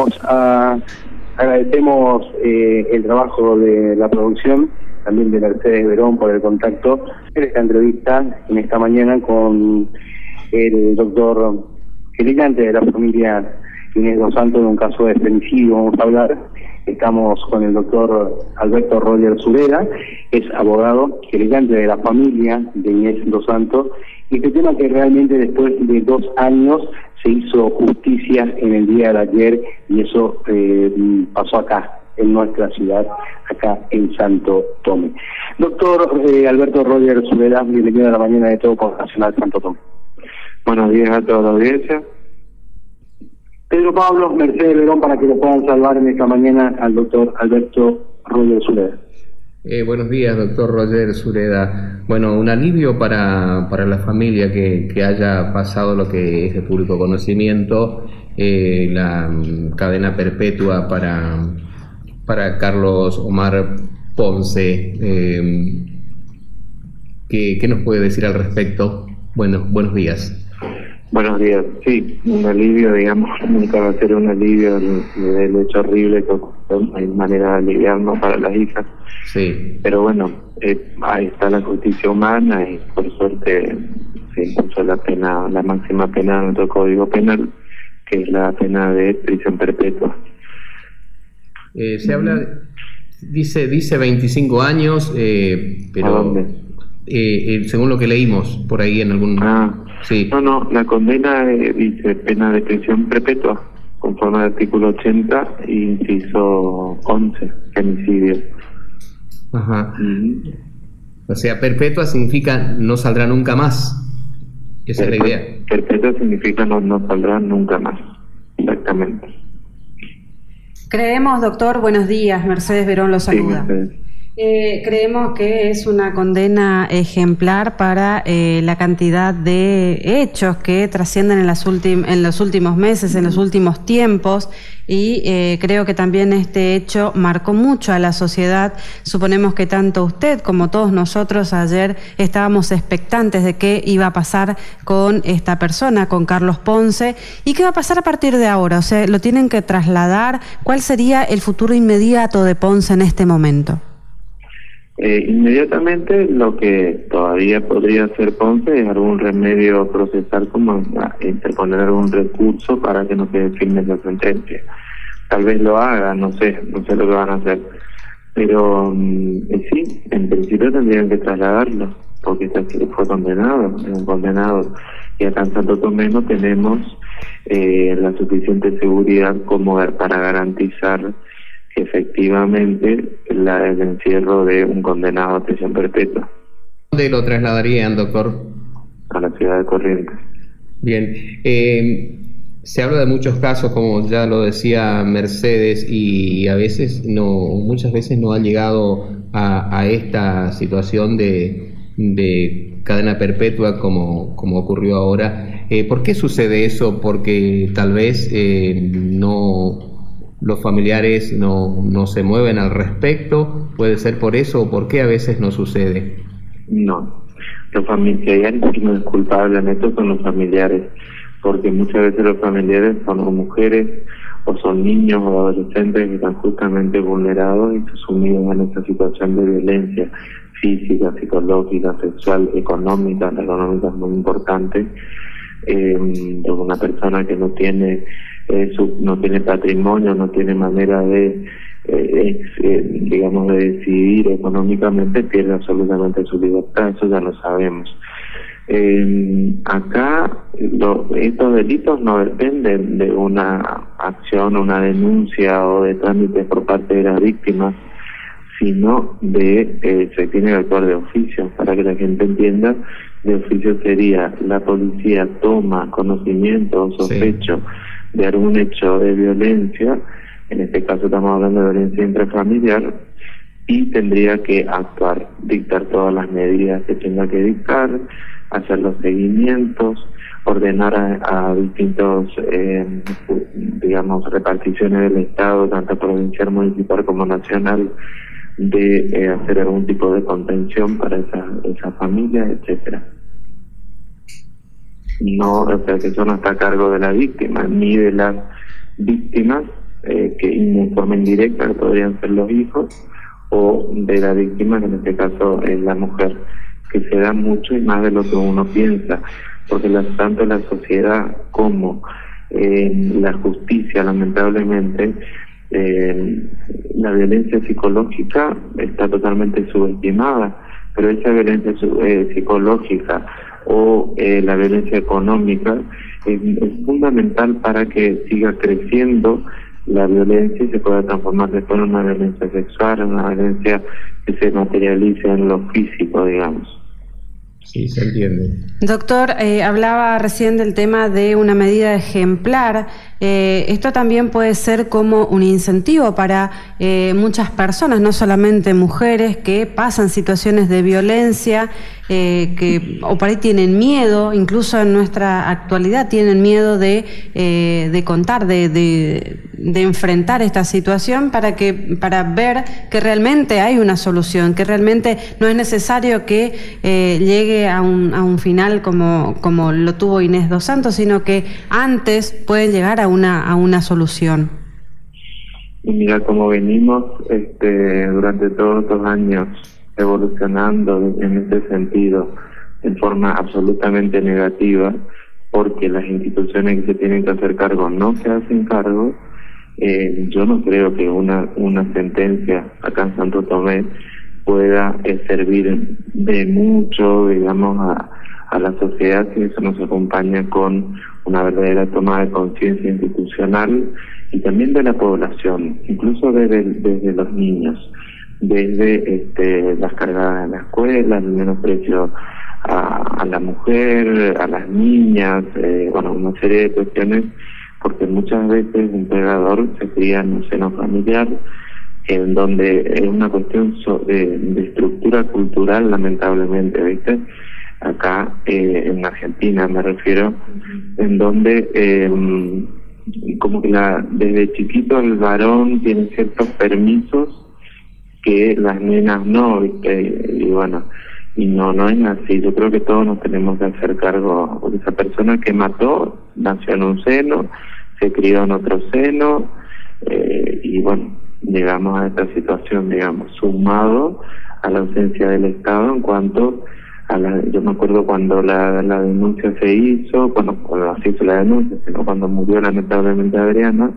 agradecemos el trabajo de la producción, también de Mercedes Verón por el contacto en esta entrevista en esta mañana con el doctor Querellante de la familia Inés Dos Santos de un caso de femicidio. Vamos a hablar. Estamos con el doctor Alberto Roger Sureda, es abogado querellante de la familia de Inés Dos Santos, y este tema que realmente después de 2 años se hizo justicia en el día de ayer, y eso pasó acá, en nuestra ciudad, acá en Santo Tomé. Doctor Alberto Roger Sureda, bienvenido a la mañana de Todo por Nacional Santo Tomé. Buenos días a toda la audiencia. Pedro Pablo, Mercedes Verón, para que lo puedan salvar en esta mañana al doctor Alberto Roger Sureda. Buenos días, doctor Roger Sureda. Bueno, un alivio para la familia que haya pasado lo que es de público conocimiento, la cadena perpetua para Carlos Omar Ponce. ¿Qué nos puede decir al respecto? Buenos días. Buenos días. Sí, un alivio, digamos, nunca va a ser un alivio del hecho horrible, que hay manera de aliviarnos para las hijas. Sí. Pero bueno, ahí está la justicia humana y por suerte se impuso la pena, la máxima pena de nuestro Código Penal, que es la pena de prisión perpetua. Se habla, dice 25 años, pero ¿a dónde? Según lo que leímos por ahí en algún... Sí. No, la condena dice pena de prisión perpetua, conforme al artículo 80, inciso 11, femicidio. Ajá. O sea, perpetua significa no saldrá nunca más. Esa es la idea. Perpetua significa no saldrá nunca más. Exactamente. Creemos, doctor, buenos días, Mercedes Verón lo saluda. Sí, creemos que es una condena ejemplar para la cantidad de hechos que trascienden en los últimos meses, en los últimos tiempos, y creo que también este hecho marcó mucho a la sociedad. Suponemos que tanto usted como todos nosotros ayer estábamos expectantes de qué iba a pasar con esta persona, con Carlos Ponce, y qué va a pasar a partir de ahora. O sea, lo tienen que trasladar. ¿Cuál sería el futuro inmediato de Ponce en este momento? Inmediatamente lo que todavía podría hacer Ponce es algún remedio procesal, como interponer algún recurso para que no se firme la sentencia. Tal vez lo haga, no sé lo que van a hacer, pero sí, en principio tendrían que trasladarlo, porque fue condenado, es un condenado, y acá en Santo Tomé no tenemos la suficiente seguridad como para garantizar efectivamente el encierro de un condenado a prisión perpetua. ¿Dónde lo trasladarían, doctor? A la ciudad de Corrientes. Bien. Se habla de muchos casos, como ya lo decía Mercedes, y muchas veces no ha llegado a esta situación de cadena perpetua como ocurrió ahora. ¿Por qué sucede eso? Porque tal vez los familiares no se mueven al respecto. ¿Puede ser por eso o por qué a veces no sucede? No, los familiares no es culpable en esto, son los familiares, porque muchas veces los familiares son o mujeres o son niños o adolescentes que están justamente vulnerados y sumidos en esta situación de violencia física, psicológica, sexual, económica. La económica es muy importante, porque una persona que no tiene patrimonio, no tiene manera de digamos de decidir económicamente, pierde absolutamente su libertad. Eso ya lo sabemos. Acá estos delitos no dependen de una acción, una denuncia o de trámites por parte de las víctimas, sino se tiene que actuar de oficio. Para que la gente entienda, de oficio sería la policía toma conocimiento o sospecho de algún hecho de violencia, en este caso estamos hablando de violencia intrafamiliar, y tendría que actuar, dictar todas las medidas que tenga que dictar, hacer los seguimientos, ordenar a distintos, digamos, reparticiones del Estado, tanto provincial, municipal como nacional, de hacer algún tipo de contención para esa familia, etcétera. No, o sea, que eso no está a cargo de la víctima ni de las víctimas, que de forma indirecta, que podrían ser los hijos, o de la víctima, que en este caso es la mujer, que se da mucho y más de lo que uno piensa, porque tanto la sociedad como la justicia, lamentablemente, la violencia psicológica está totalmente subestimada, pero esa violencia psicológica o la violencia económica es fundamental para que siga creciendo la violencia y se pueda transformar después en una violencia sexual, en una violencia que se materialice en lo físico, digamos. Sí, se entiende. Doctor, hablaba recién del tema de una medida ejemplar. Esto también puede ser como un incentivo para muchas personas, no solamente mujeres, que pasan situaciones de violencia, o por ahí tienen miedo, incluso en nuestra actualidad tienen miedo de contar, de enfrentar esta situación para ver que realmente hay una solución, que realmente no es necesario que llegue a un final como lo tuvo Inés Dos Santos, sino que antes pueden llegar a una solución. Y mira, como venimos durante todos estos años evolucionando en este sentido en forma absolutamente negativa, porque las instituciones que se tienen que hacer cargo no se hacen cargo, yo no creo que una sentencia acá en Santo Tomé pueda servir de mucho, digamos, a la sociedad si eso nos acompaña con una verdadera toma de conciencia institucional y también de la población, incluso desde los niños, desde las cargadas en la escuela, el menosprecio a la mujer, a las niñas, una serie de cuestiones, porque muchas veces un pegador se cría en un seno familiar en donde es una cuestión de estructura cultural, lamentablemente, ¿viste? Acá en Argentina me refiero, en donde como que desde chiquito el varón tiene ciertos permisos que las nenas no, ¿viste? Y bueno, y no es así. Yo creo que todos nos tenemos que hacer cargo, porque esa persona que mató nació en un seno, se crió en otro seno, y bueno, llegamos a esta situación, digamos, sumado a la ausencia del Estado en cuanto a yo me acuerdo cuando la denuncia se hizo, cuando se hizo la denuncia, sino cuando murió lamentablemente Adriana,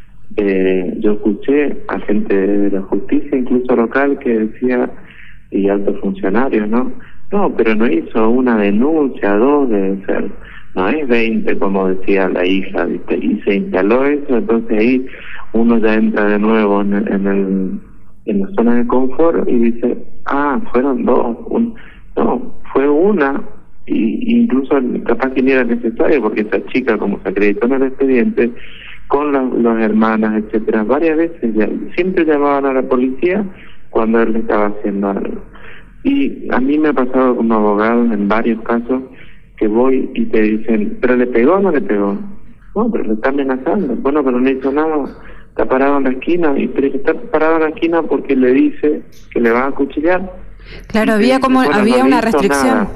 yo escuché a gente de la justicia, incluso local, que decía, y altos funcionarios, no, pero no hizo una denuncia, 2 debe ser, no es 20 como decía la hija, ¿viste? Y se instaló eso, entonces ahí uno ya entra de nuevo en la zona de confort y dice, fueron 2, no, fue una, y incluso capaz que ni era necesario, porque esa chica, como se acreditó en el expediente, con las hermanas, etcétera, varias veces siempre llamaban a la policía cuando él estaba haciendo algo. Y a mí me ha pasado como abogado en varios casos que voy y te dicen, ¿pero le pegó o no le pegó? No, pero le está amenazando. Bueno, pero no hizo nada, está parado en la esquina, pero está parado en la esquina porque le dice que le van a acuchillar. Claro, había una restricción. Nada.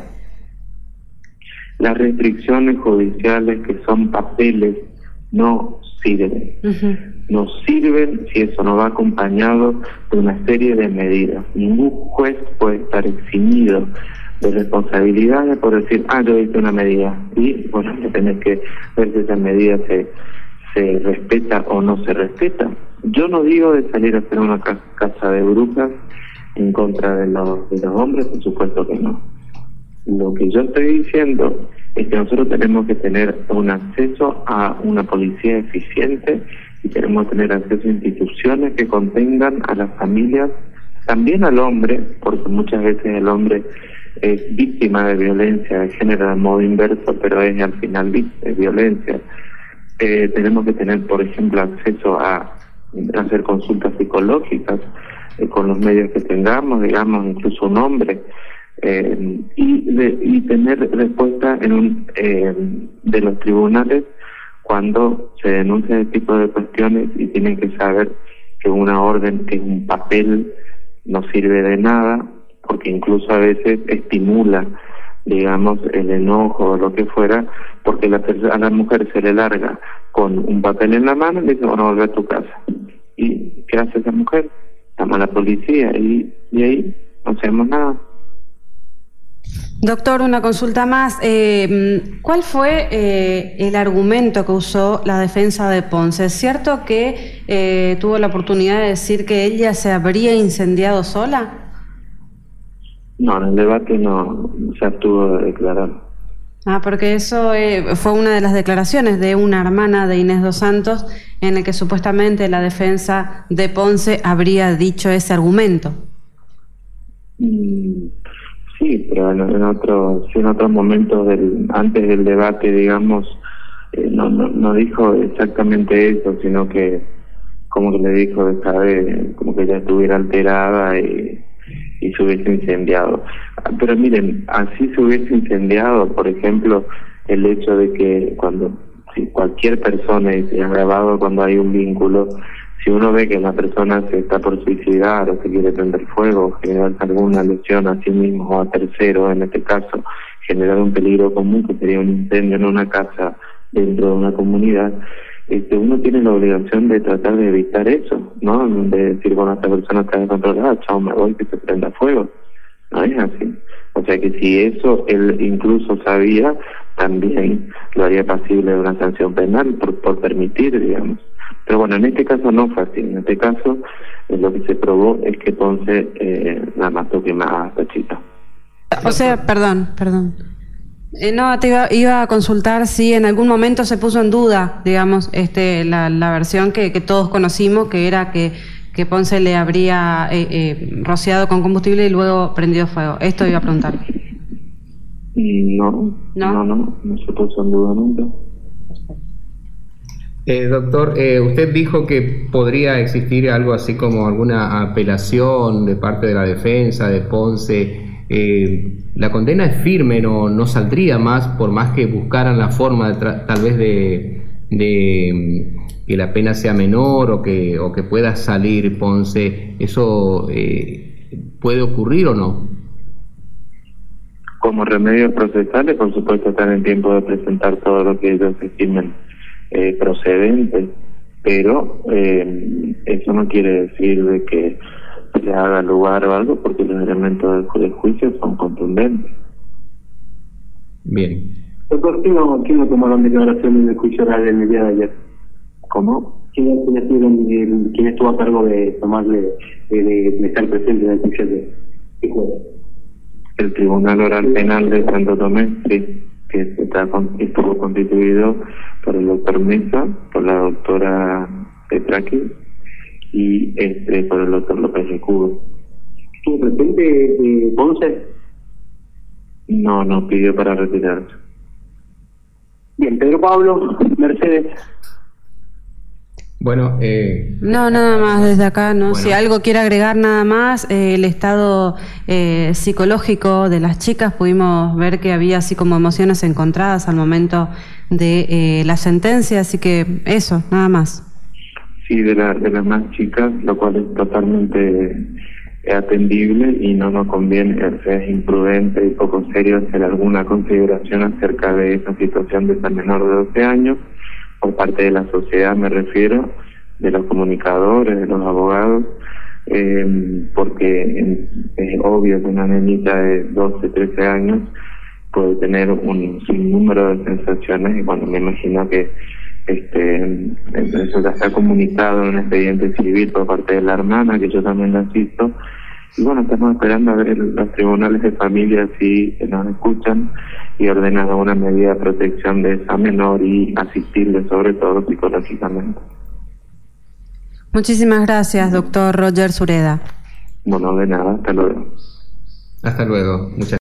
Las restricciones judiciales, que son papeles, no sirven. Uh-huh. No sirven si eso no va acompañado de una serie de medidas. Ningún juez puede estar eximido de responsabilidades por decir, yo hice una medida, y bueno, tenés que ver si esa medida se respeta o no se respeta. Yo no digo de salir a hacer una casa de brujas en contra de los hombres, por supuesto que no. Lo que yo estoy diciendo es que nosotros tenemos que tener un acceso a una policía eficiente y tenemos que tener acceso a instituciones que contengan a las familias, también al hombre, porque muchas veces el hombre es víctima de violencia de género de modo inverso, pero es al final violencia. Tenemos que tener, por ejemplo, acceso a hacer consultas psicológicas con los medios que tengamos, digamos, incluso un hombre, y tener respuesta de los tribunales cuando se denuncia este tipo de cuestiones, y tienen que saber que una orden, que es un papel, no sirve de nada, porque incluso a veces estimula, digamos, el enojo o lo que fuera, porque a la mujer se le larga con un papel en la mano y le dice, bueno, volver a tu casa. ¿qué hace esa mujer? Llama a la policía y ahí no hacemos nada. Doctor, una consulta más. ¿Cuál fue el argumento que usó la defensa de Ponce? ¿Es cierto que tuvo la oportunidad de decir que ella se habría incendiado sola? No, en el debate no se abstuvo de declarar. Porque eso fue una de las declaraciones de una hermana de Inés dos Santos en el que supuestamente la defensa de Ponce habría dicho ese argumento. Sí, pero en otros momentos antes del debate, digamos, no dijo exactamente eso, sino que como que le dijo esta vez, como que ella estuviera alterada y se hubiese incendiado. Pero miren, así se hubiese incendiado, por ejemplo, el hecho de que si cualquier persona, y se ha grabado cuando hay un vínculo, si uno ve que la persona se está por suicidar o se quiere prender fuego, generar alguna lesión a sí mismo o a tercero, en este caso, generar un peligro común que sería un incendio en una casa dentro de una comunidad, uno tiene la obligación de tratar de evitar eso, ¿no? De decir, bueno, esta persona está descontrolada, chao, me voy, que se prenda fuego. No es así. O sea que si eso él incluso sabía, también lo haría pasible de una sanción penal por permitir, digamos. Pero bueno, en este caso no fue así. En este caso, lo que se probó es que Ponce la mató quemada a esta chica. O sea, perdón. No, te iba a consultar si en algún momento se puso en duda, digamos, la versión que todos conocimos, que era que Ponce le habría rociado con combustible y luego prendido fuego. Esto iba a preguntar. No se puso en duda nunca. Doctor, usted dijo que podría existir algo así como alguna apelación de parte de la defensa de Ponce. La condena es firme, no saldría más, por más que buscaran la forma tal vez de que la pena sea menor o que pueda salir Ponce. ¿Eso puede ocurrir o no? Como remedios procesales, por supuesto, están en tiempo de presentar todo lo que ellos estimen procedente, pero eso no quiere decir de que se haga lugar o algo, porque los elementos del juicio son contundentes. Bien. Doctor, ¿quién no tomaron declaraciones del juicio oral en el día de ayer? ¿Cómo? ¿Quién estuvo a cargo de tomarle, de estar presente en el juicio de jueves? El Tribunal Oral Penal de Santo Tomé, sí, que estuvo constituido por el doctor Mesa, por la doctora Petraqui y por el doctor López de Cubo. ¿Estuvo presente Ponce? No pidió para retirarse. Bien, Pedro Pablo, Mercedes. Bueno, no, nada más desde acá, ¿no? Bueno. Si algo quiere agregar nada más, el estado psicológico de las chicas, pudimos ver que había así como emociones encontradas al momento de la sentencia, así que eso, nada más. Sí, de las más chicas, lo cual es totalmente atendible y no nos conviene, es imprudente y poco serio hacer alguna consideración acerca de esa situación de esa menor de 12 años. Por parte de la sociedad me refiero, de los comunicadores, de los abogados, porque es obvio que una nenita de 12, 13 años puede tener un sinnúmero de sensaciones y bueno, me imagino que eso ya está comunicado en un expediente civil por parte de la hermana, que yo también la asisto. Y bueno, estamos esperando a ver los tribunales de familia si nos escuchan y ordenan alguna medida de protección de esa menor y asistirle sobre todo psicológicamente. Muchísimas gracias, doctor Roger Sureda. Bueno, de nada, hasta luego. Hasta luego. Muchas